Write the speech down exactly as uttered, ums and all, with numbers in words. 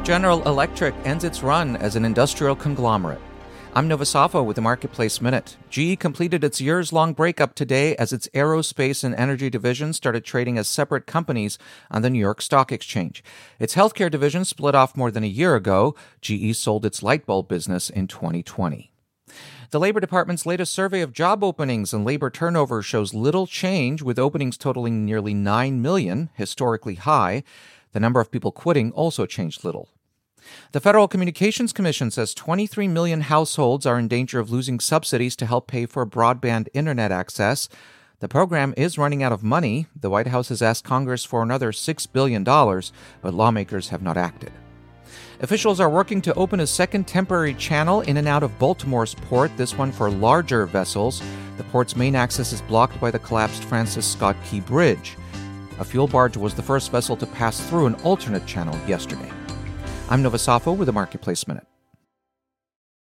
General Electric ends its run as an industrial conglomerate. I'm Nova Safo with the Marketplace Minute. G E completed its years-long breakup today as its aerospace and energy division started trading as separate companies on the New York Stock Exchange. Its healthcare division split off more than a year ago. G E sold its light bulb business in twenty twenty. The Labor Department's latest survey of job openings and labor turnover shows little change, with openings totaling nearly nine million, historically high. The number of people quitting also changed little. The Federal Communications Commission says twenty-three million households are in danger of losing subsidies to help pay for broadband internet access. The program is running out of money. The White House has asked Congress for another six billion dollars, but lawmakers have not acted. Officials are working to open a second temporary channel in and out of Baltimore's port, this one for larger vessels. The port's main access is blocked by the collapsed Francis Scott Key Bridge. A fuel barge was the first vessel to pass through an alternate channel yesterday. I'm Nova Safo with the Marketplace Minute.